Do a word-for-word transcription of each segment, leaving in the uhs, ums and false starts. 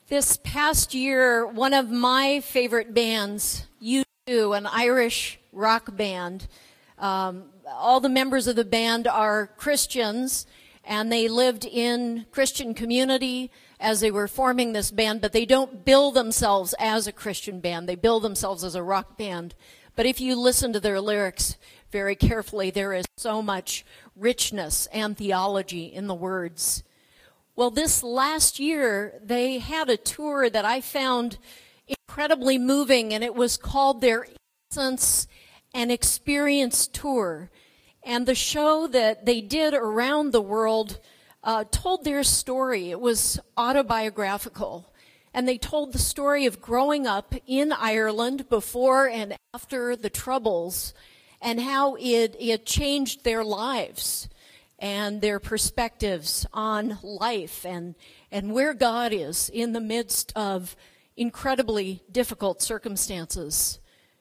This past year, one of my favorite bands, U two, an Irish rock band, um, all the members of the band are Christians, and they lived in Christian community as they were forming this band, but they don't bill themselves as a Christian band. They bill themselves as a rock band. But if you listen to their lyrics very carefully, there is so much richness and theology in the words. Well, this last year, they had a tour that I found incredibly moving, and it was called their Innocence and Experience Tour. And the show that they did around the world uh, told their story. It was autobiographical. And they told the story of growing up in Ireland before and after the Troubles, and how it, it changed their lives and their perspectives on life and, and where God is in the midst of incredibly difficult circumstances.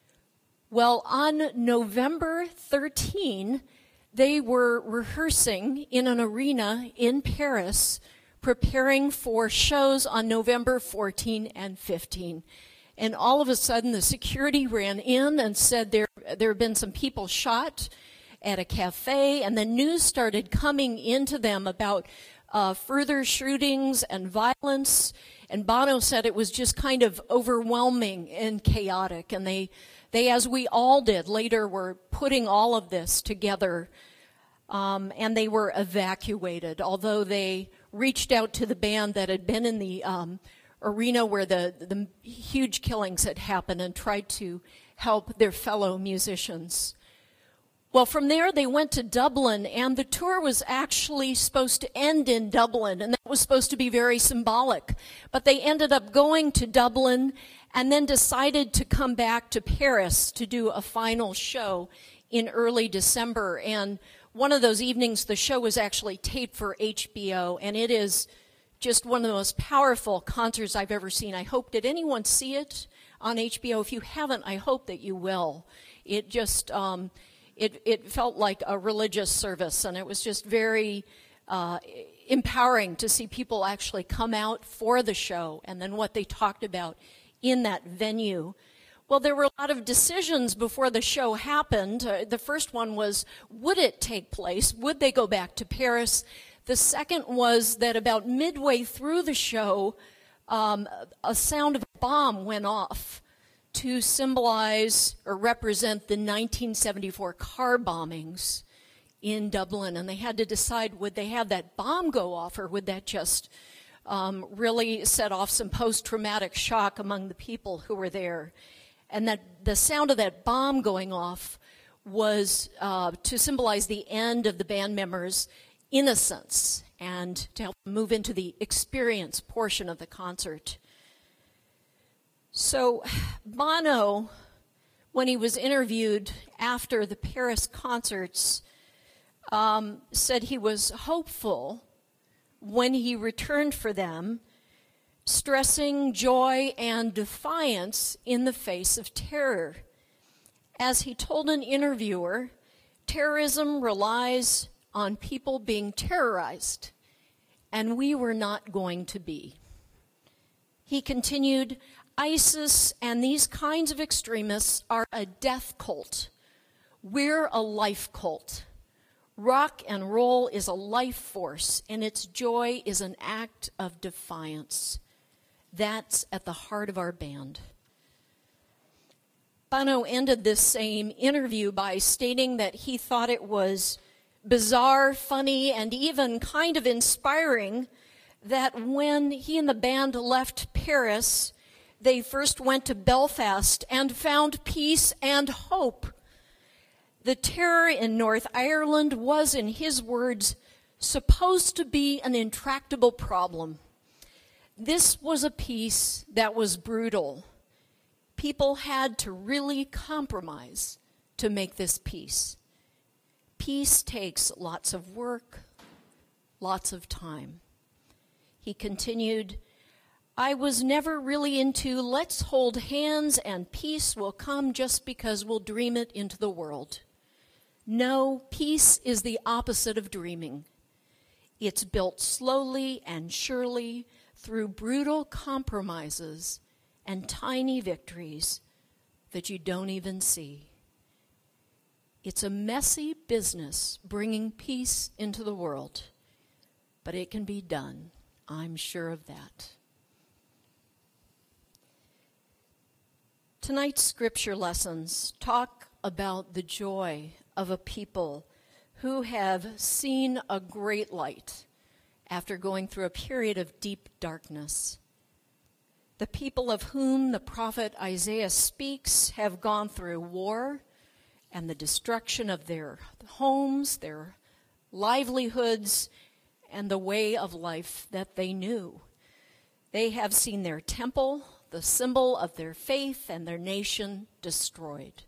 Well, on November thirteenth, they were rehearsing in an arena in Paris, preparing for shows on November fourteenth and fifteenth. And all of a sudden, the security ran in and said there, there had been some people shot at a cafe, and the news started coming into them about uh, further shootings and violence. And Bono said it was just kind of overwhelming and chaotic. And they, they, as we all did, later were putting all of this together. Um, and they were evacuated, although they reached out to the band that had been in the um, arena where the, the huge killings had happened and tried to help their fellow musicians. Well, from there, they went to Dublin, and the tour was actually supposed to end in Dublin, and that was supposed to be very symbolic. But they ended up going to Dublin and then decided to come back to Paris to do a final show in early December. And one of those evenings, the show was actually taped for H B O, and it is just one of the most powerful concerts I've ever seen. I hope, did anyone see it on H B O? If you haven't, I hope that you will. It just... Um, It, it felt like a religious service, and it was just very uh, empowering to see people actually come out for the show and then what they talked about in that venue. Well, there were a lot of decisions before the show happened. Uh, the first one was, would it take place? Would they go back to Paris? The second was that about midway through the show, um, a sound of a bomb went off to symbolize or represent the nineteen seventy-four car bombings in Dublin. And they had to decide, would they have that bomb go off, or would that just um, really set off some post-traumatic shock among the people who were there? And that the sound of that bomb going off was uh, to symbolize the end of the band members' innocence and to help them move into the experience portion of the concert. So Bono, when he was interviewed after the Paris concerts, um, said he was hopeful when he returned for them, stressing joy and defiance in the face of terror. As he told an interviewer, terrorism relies on people being terrorized, and we were not going to be. He continued, ISIS and these kinds of extremists are a death cult. We're a life cult. Rock and roll is a life force, and its joy is an act of defiance. That's at the heart of our band. Bono ended this same interview by stating that he thought it was bizarre, funny, and even kind of inspiring that when he and the band left Paris, they first went to Belfast and found peace and hope. The terror in North Ireland was, in his words, supposed to be an intractable problem. This was a peace that was brutal. People had to really compromise to make this peace. Peace takes lots of work, lots of time. He continued, I was never really into let's hold hands and peace will come just because we'll dream it into the world. No, peace is the opposite of dreaming. It's built slowly and surely through brutal compromises and tiny victories that you don't even see. It's a messy business bringing peace into the world, but it can be done. I'm sure of that. Tonight's scripture lessons talk about the joy of a people who have seen a great light after going through a period of deep darkness. The people of whom the prophet Isaiah speaks have gone through war and the destruction of their homes, their livelihoods, and the way of life that they knew. They have seen their temple, the symbol of their faith, and their nation destroyed.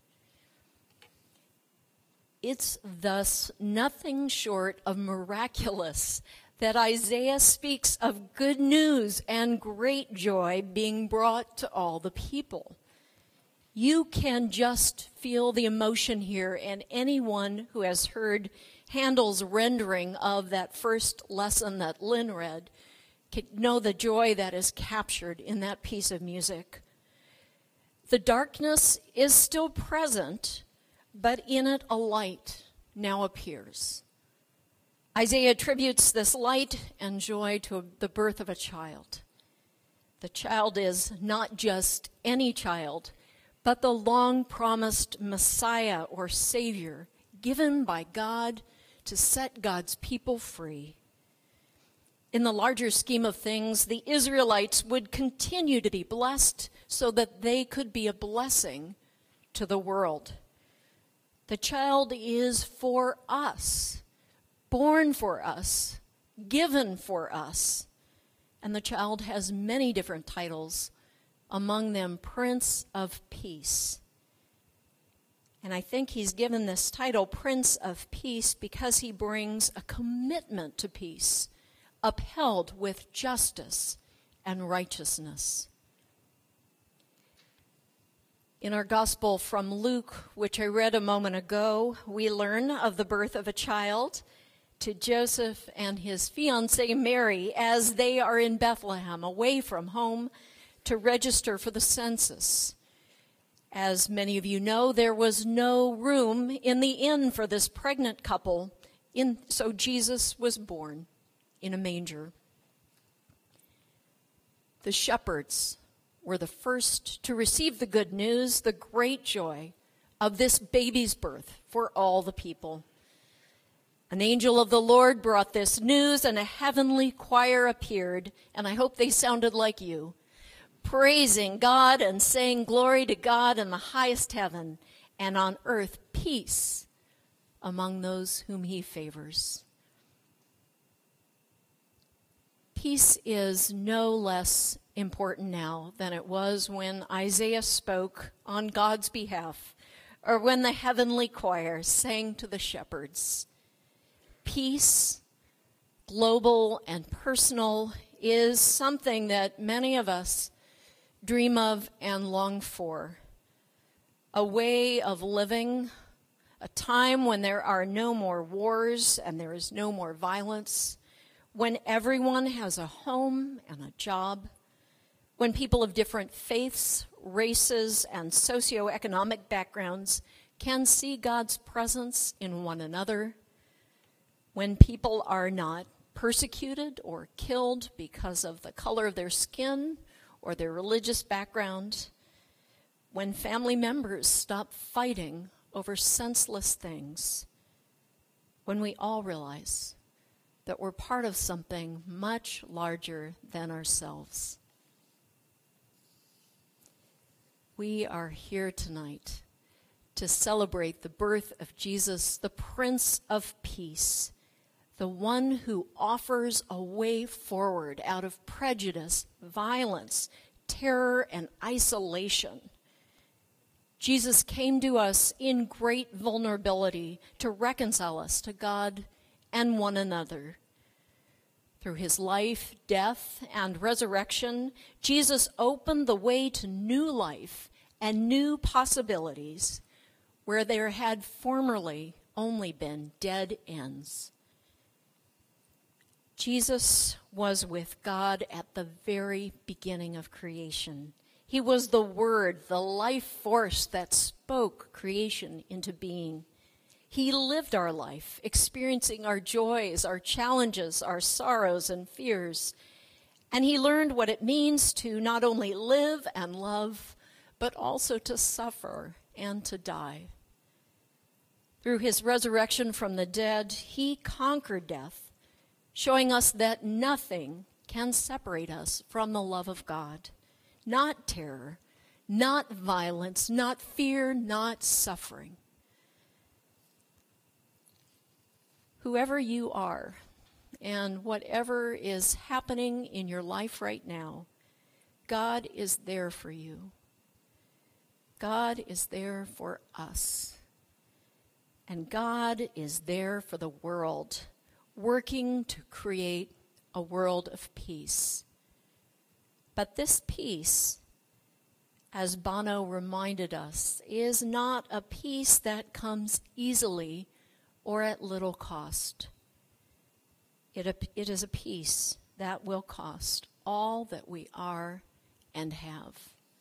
It's thus nothing short of miraculous that Isaiah speaks of good news and great joy being brought to all the people. You can just feel the emotion here, and anyone who has heard Handel's rendering of that first lesson that Lynn read can know the joy that is captured in that piece of music. The darkness is still present, but in it a light now appears. Isaiah attributes this light and joy to the birth of a child. The child is not just any child, but the long-promised Messiah or Savior given by God to set God's people free. In the larger scheme of things, the Israelites would continue to be blessed so that they could be a blessing to the world. The child is for us, born for us, given for us. And the child has many different titles, among them Prince of Peace. And I think he's given this title, Prince of Peace, because he brings a commitment to peace, upheld with justice and righteousness. In our gospel from Luke, which I read a moment ago, we learn of the birth of a child to Joseph and his fiancée Mary as they are in Bethlehem, away from home, to register for the census. As many of you know, there was no room in the inn for this pregnant couple, in, so Jesus was born in a manger. The shepherds were the first to receive the good news, the great joy of this baby's birth for all the people. An angel of the Lord brought this news, and a heavenly choir appeared, and I hope they sounded like you, praising God and saying glory to God in the highest heaven, and on earth peace among those whom he favors. Peace is no less important now than it was when Isaiah spoke on God's behalf, or when the heavenly choir sang to the shepherds. Peace, global and personal, is something that many of us dream of and long for. A way of living, a time when there are no more wars and there is no more violence, when everyone has a home and a job, when people of different faiths, races, and socioeconomic backgrounds can see God's presence in one another, when people are not persecuted or killed because of the color of their skin or their religious background, when family members stop fighting over senseless things, when we all realize that we're part of something much larger than ourselves. We are here tonight to celebrate the birth of Jesus, the Prince of Peace, the one who offers a way forward out of prejudice, violence, terror, and isolation. Jesus came to us in great vulnerability to reconcile us to God and one another. Through his life, death, and resurrection, Jesus opened the way to new life and new possibilities where there had formerly only been dead ends. Jesus was with God at the very beginning of creation. He was the Word, the life force that spoke creation into being. He lived our life, experiencing our joys, our challenges, our sorrows and fears. And he learned what it means to not only live and love, but also to suffer and to die. Through his resurrection from the dead, he conquered death, showing us that nothing can separate us from the love of God. Not terror, not violence, not fear, not suffering. Whoever you are, and whatever is happening in your life right now, God is there for you. God is there for us. And God is there for the world, working to create a world of peace. But this peace, as Bono reminded us, is not a peace that comes easily or at little cost. It, it is a peace that will cost all that we are and have.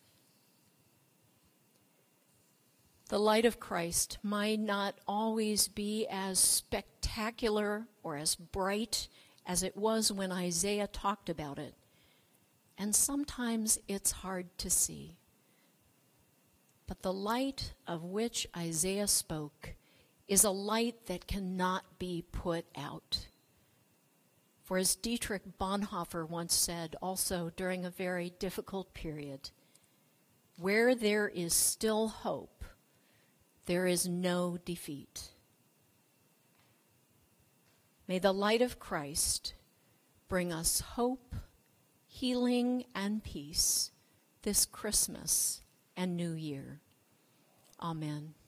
The light of Christ might not always be as spectacular or as bright as it was when Isaiah talked about it. And sometimes it's hard to see. But the light of which Isaiah spoke is a light that cannot be put out. For as Dietrich Bonhoeffer once said, also during a very difficult period, where there is still hope, there is no defeat. May the light of Christ bring us hope, healing, and peace this Christmas and New Year. Amen.